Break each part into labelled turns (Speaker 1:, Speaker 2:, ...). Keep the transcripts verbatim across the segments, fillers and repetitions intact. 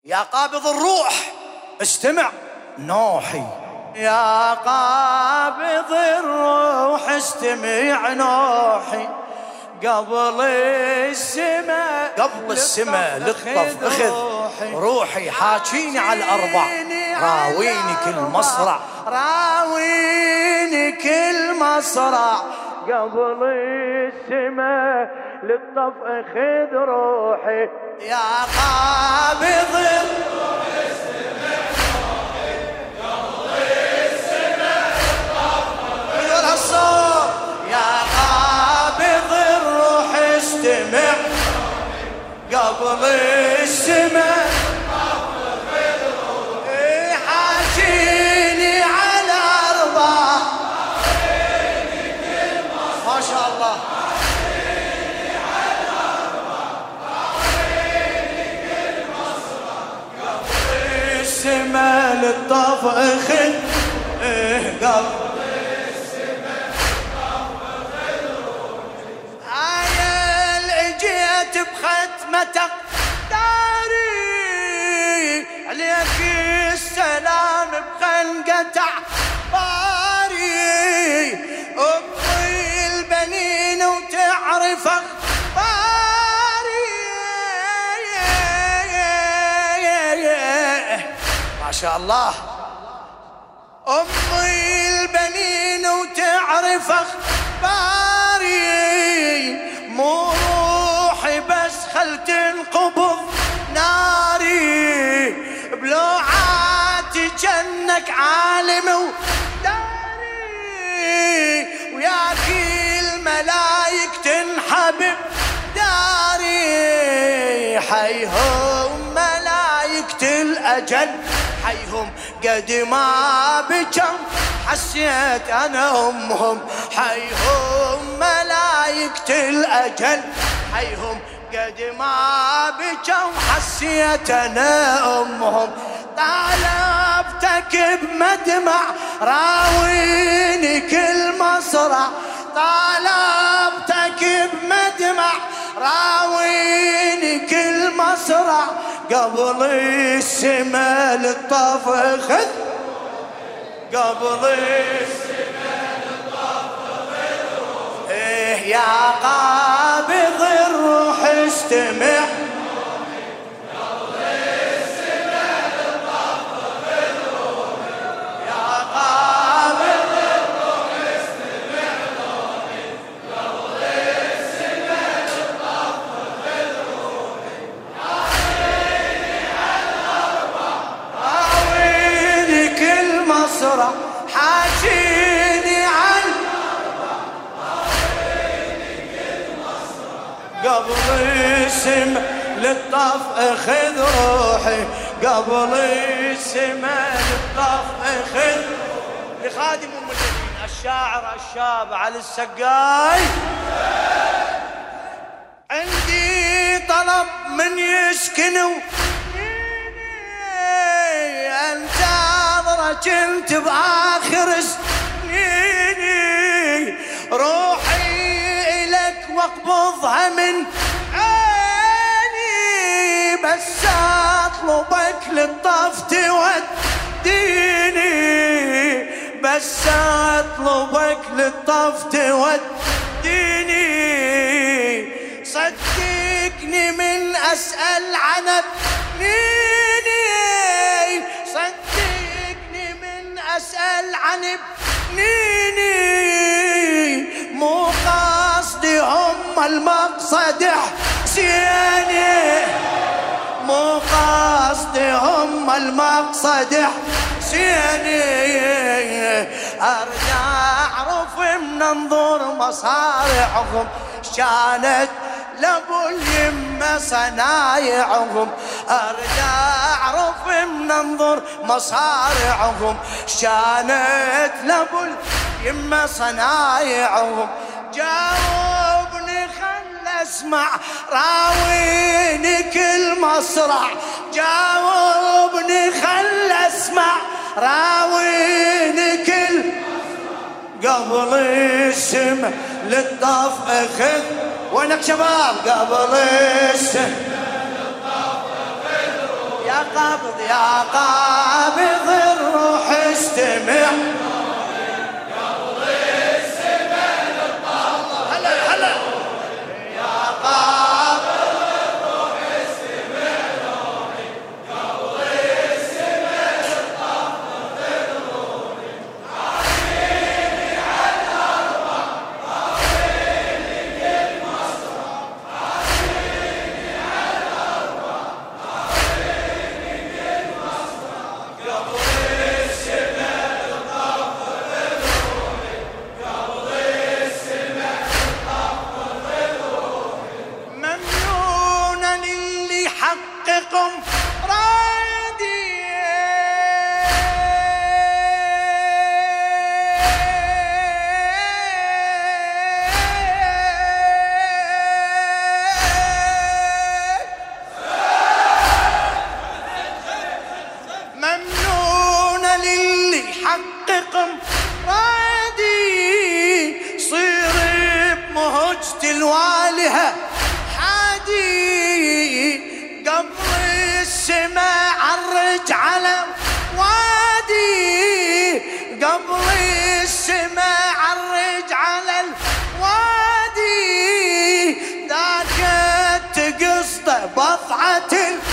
Speaker 1: يا قابض الروح استمع نوحي، يا قابض الروح استمع نوحي، قبل السماء قبل السماء للطف اخذ روحي، حاكيني على الاربع، راويني كل مصرع، راويني كل مصرع، قبل السماء للطف اخذ روحي، يا قابض الروح استمع نوحي، قبل السماء للطف اخذ الصوت، يا قابض الروح استمع نوحي، قبل السماء حاجيني على أربع، ما شاء الله السما للطف اخذ قبل السما للطف اخذ روحي، عيل اجيت بختمتك داري، عليك السلام بخنقة عباري، امي البنين وتعرف ما شاء الله، أمي البنين وتعرف أخباري، مو روحي بس خل تنقبض ناري، بلوعاتي جنك عالم وداري، وياك الملايك تنحبب داري، حيهم ملايكة الأجل حيهم قد ما بجم حسيت أنا أمهم، حيهم ملايكة الأجل حيهم قد ما بجم حسيت أنا أمهم، طالبتك بمدمع راويني كل مصرع، طالبتك بمدمع راويني كل مصرع، قبل السما للطف اخذ، قبل السما للطف اخذ روحي، ايه يا قابض الروح استمع نوحي، قبل السما للطف اخذ روحي، يا قابض الروح استمع نوحي، قبل السما للطف اخذ روحي، مصرع حاجيني عن قبل السما للطف اخذ روحي، قبل السما للطف اخذ، لخادم ام الجنين الشاعر الشاب علي السقاي، عندي طلب من يسكنوا انت كنت بآخر سنيني، روحي إلك واقبضها من عيني، بس أطلبك للطف توديني، بس أطلبك للطف توديني، صدقني من أسأل عن ابنيني، صدقني أسأل عن ابنيني، مو قصدي هم المقصد حسيني، مو قصدي هم المقصد حسيني، أرجع أعرف من انظر مصارعهم شانت لابو اليمة صنايعهم، أرجع أعرف من انظر مصارعهم شانت لابو اليمة صنايعهم، جاوبني خل اسمع راويني كل مصرع، جاوبني خل اسمع راويني كل قبل السما للطف اخذ، وينك شباب قبل السما للطف اخذ، يا قابض يا قابض الروح استمع الوالهة حادي قبر السماء عرج على وادي قبر السماء عرج على الوادي ذاك تقصد بضعة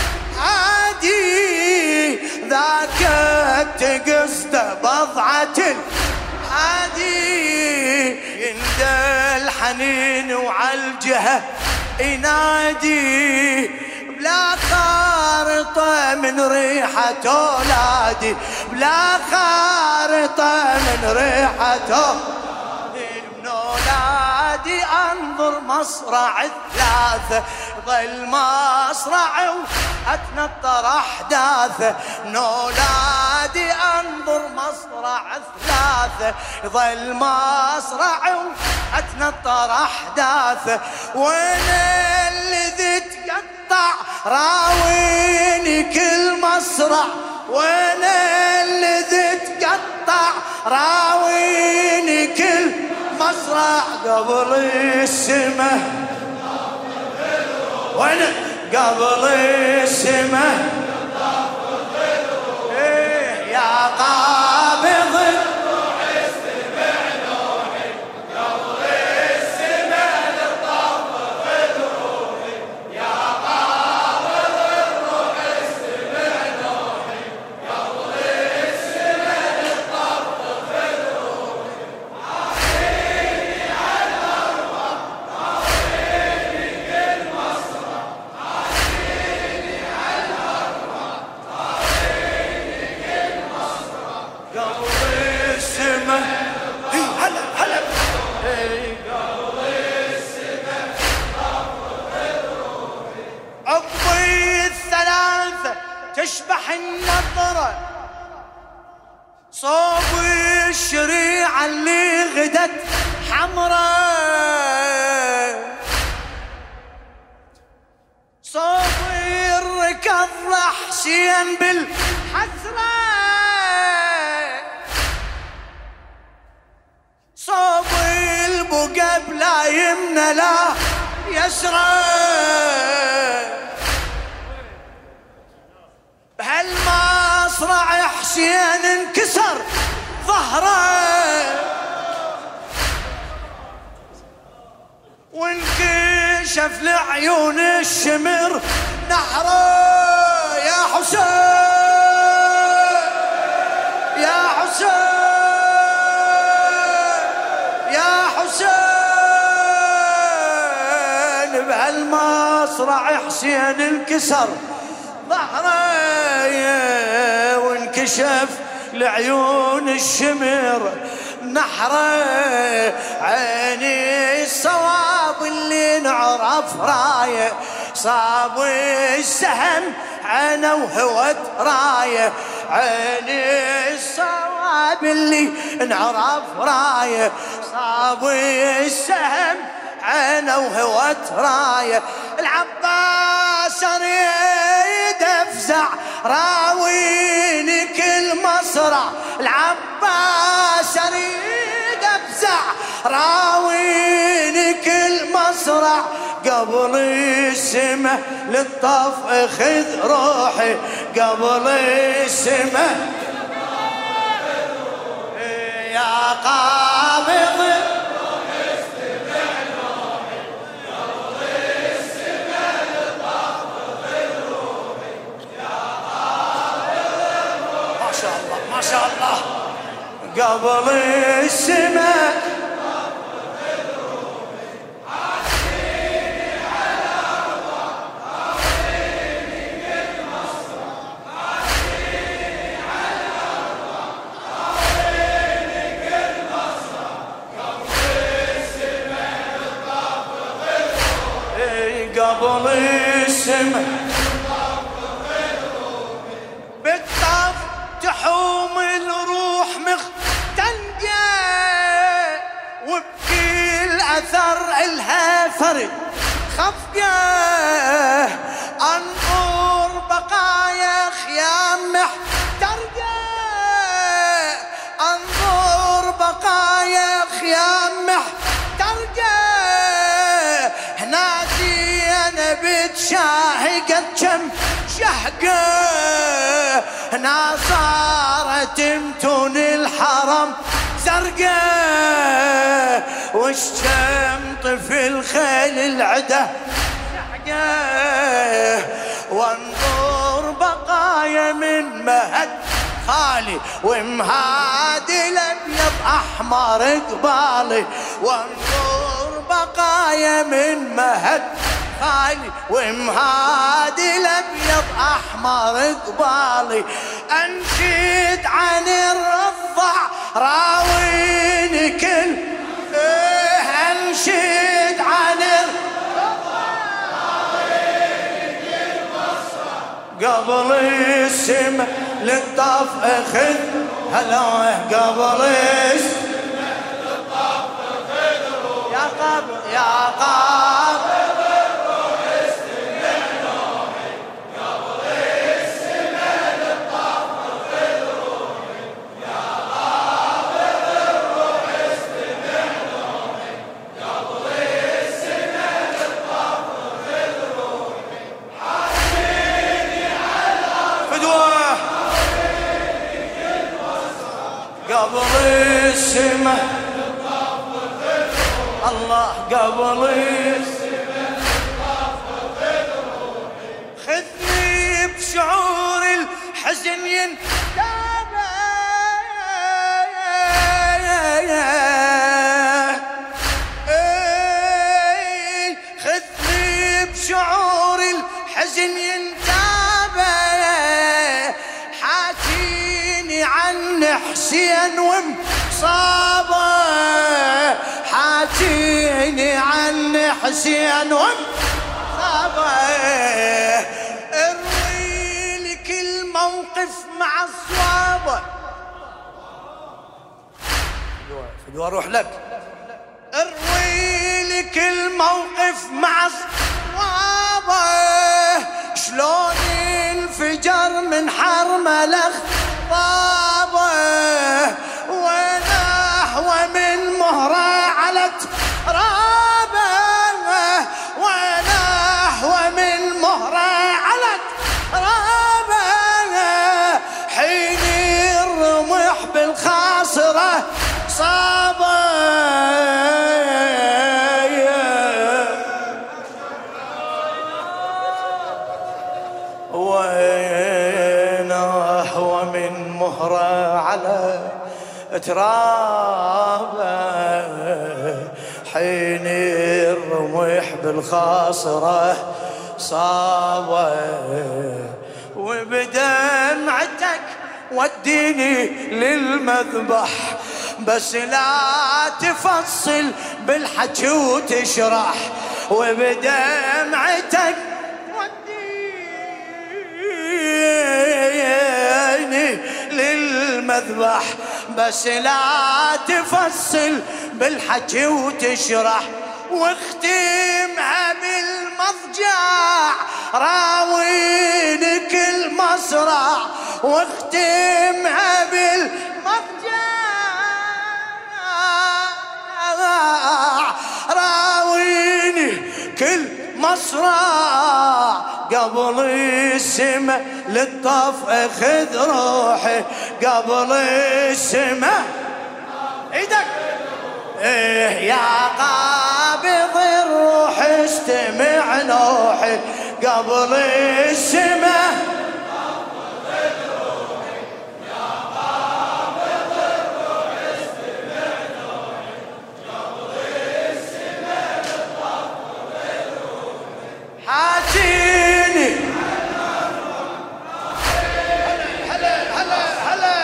Speaker 1: الهادي ذاك تقصد بضعة الهادي يندى الحنين وعالجهة ينادي بلا خارطة من ريحة أولادي بلا خارطة من ريحة من أولادي أنظر مصرع الثلاثة ظل مصرع وأتنطر أحداثه من أولادي أنظر مصرع الثلاثة ظل مصرع وأتنطر أحداثه وأنا الذي تقطع راويني كل مصرع وأنا الذي تقطع راويني كل مصرع قبل السماء وانا قبل السماء إيه يا قابض الروح استمع نوحي قبل السماء للطفل روحي يا قابض الروح استمع نوحي قبل السماء للطفل روحي عافيني على الارواح عافيني كل مصرع عافيني على الارواح عافيني كل مصرع قبل السماء هلا هلا قبل السماء عقبي الثلاثة تشبح النظرة صوب الشريعة اللي غدت حمراء صوب الركض حسين بالحسرة صوب البقى بلا يمنى لا يسرى بهالمصرع حسين انكسر ظهره وانكشف لعيون الشمر نحره يا حسين يا حسين يا حسين بهالمصرع حسين انكسر ظهره وانكشف لعيون الشمر نحره عيني الصواب اللي نعرف رايه صاب السهم عينه وهوت رايه عيني الصواب اللي نعرف رايه صاب السهم عينه وهوت رايه العباس اريد افزع راويني كل مصرع العباس اريد افزع راويني كل مصرع المصرع قبل السما للطف اخذ روحي قبل السما يا قابض الروح استمع نوحي قبل السما للطف اخذ روحي يا قابض الروح ما شاء الله ما شاء الله قبل السما قبل السما بالطف تحوم الروح مختنقة وبكل أثر إلها فرد خفقة أنظر بقايا خيام محترقة أنظر بقايا خيام محترقة هنادي أنا بتشاهقت كم شهقة هنا صارت متون الحرم زرقاء وش كم طفل خيل العدا شحقة وانظر بقايا من مهد خالي ومهادي الابيض احمر قبالي وانظر بقايا من مهد خالي ومهادي الابيض احمر قبالي انشد عن الرضع راويني كل ايه انشد عن الرضع راويني كل مصر قبل السما للطف اخذ هلا قبل السما للطف اخذ يا قبل يا قبل قبل السما الله قبل السما خذني بشعور الحزن ينتابع خذني بشعور الحزن ينتابع حاكيني عن حسين ومصابه حاكيني عن حسين ومصابه اروي لك الموقف مع الصوابه فدوى اروح لك اروي لك الموقف مع الصوابه شلون انفجر من حرمله طابه ونحو من مهره على ترابه ونحو من مهره على ترابه حين الرمح بالخاصره صابه ونحو من مهره على ترابه حين الرمح بالخاصره صابه وبدمعتك وديني للمذبح بس لا تفصل بالحكي وتشرح وبدمعتك وديني للمذبح بس لا تفصل بالحكي وتشرح واختمها بالمضجع راوينك المصرع واختمها بالمضجع راوينك حاجيني كل مصرع قبل السما للطف اخذ روحي قبل السما ايدك ايه يا قابض الروح استمع نوحي قبل السما حاجيني هلا هلا هلا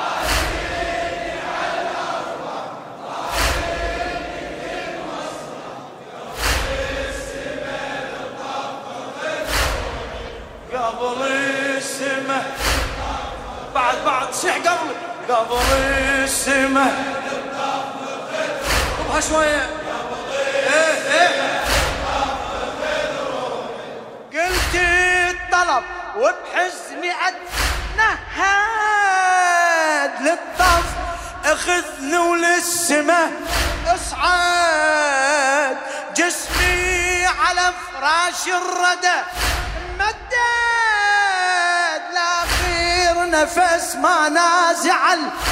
Speaker 1: قبل السما بعد بعد صيح قبل قبل السما طبها شويه ايه ايه قلت الطلب وبحزني اتنهد للطف اخذني وللسما اصعد جسمي على فراش الردى مدد لاخير نفس ما نازع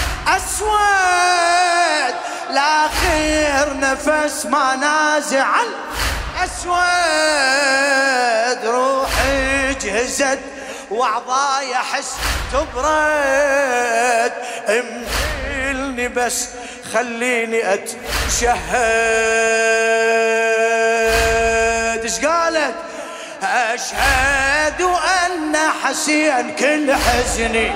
Speaker 1: الاسود لاخير نفس ما نازع أسود روحي جهزت وعضاي أحس تبرد امهلني بس خليني أتشهد إيش قالت أشهد أن حسين كل حزني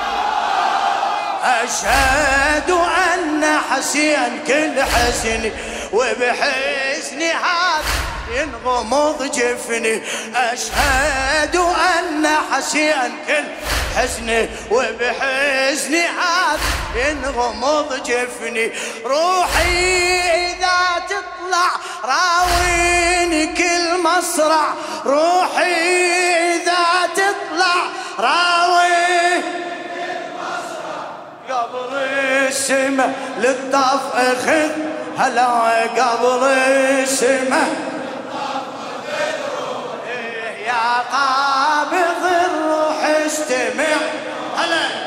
Speaker 1: أشهد أن حسين كل حزني وبحزني هذا ينغمض جفني أشهد أن حسين كل حزني وبحزني هذا ينغمض جفني روحي إذا تطلع راويني كل مصرع روحي إذا تطلع راويني كل مصرع قبل السما للطف أخذ هلا قبل السما يا قابض الروح استمع هلا